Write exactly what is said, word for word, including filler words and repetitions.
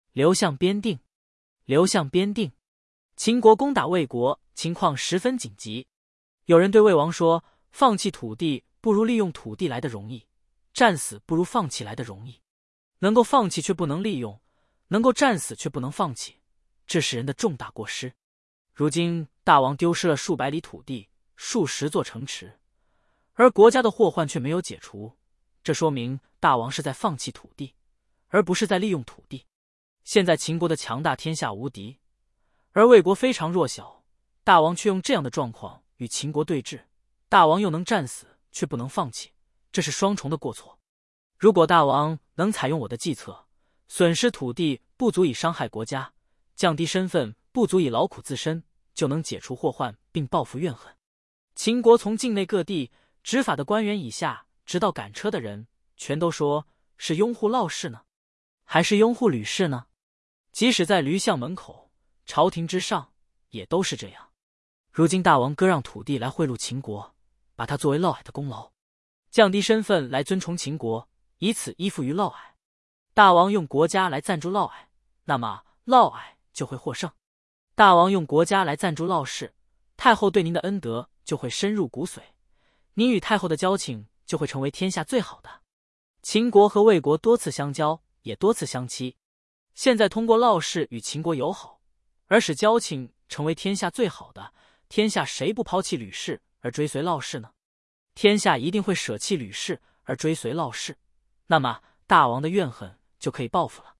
刘向边定。刘向边定。秦国攻打魏国，情况十分紧急。有人对魏王说，放弃土地不如利用土地来的容易，战死不如放弃来的容易。能够放弃却不能利用，能够战死却不能放弃，这是人的重大过失。如今大王丢失了数百里土地，数十座城池，而国家的祸患却没有解除，这说明大王是在放弃土地，而不是在利用土地。现在秦国的强大天下无敌，而魏国非常弱小，大王却用这样的状况与秦国对峙，大王又能战死却不能放弃，这是双重的过错。如果大王能采用我的计策，损失土地不足以伤害国家，降低身份不足以劳苦自身，就能解除祸患并报复怨恨。秦国从境内各地执法的官员以下，直到赶车的人，全都说是拥护嫪氏呢，还是拥护吕氏呢？即使在驴巷门口，朝廷之上，也都是这样。如今大王割让土地来贿赂秦国，把它作为嫪毐的功劳，降低身份来尊崇秦国，以此依附于嫪毐。大王用国家来赞助嫪毐，那么嫪毐就会获胜。大王用国家来赞助嫪氏，太后对您的恩德就会深入骨髓，您与太后的交情就会成为天下最好的。秦国和魏国多次相交，也多次相欺，现在通过嫪氏与秦国友好，而使交情成为天下最好的，天下谁不抛弃吕氏而追随嫪氏呢？天下一定会舍弃吕氏而追随嫪氏，那么大王的怨恨就可以报复了。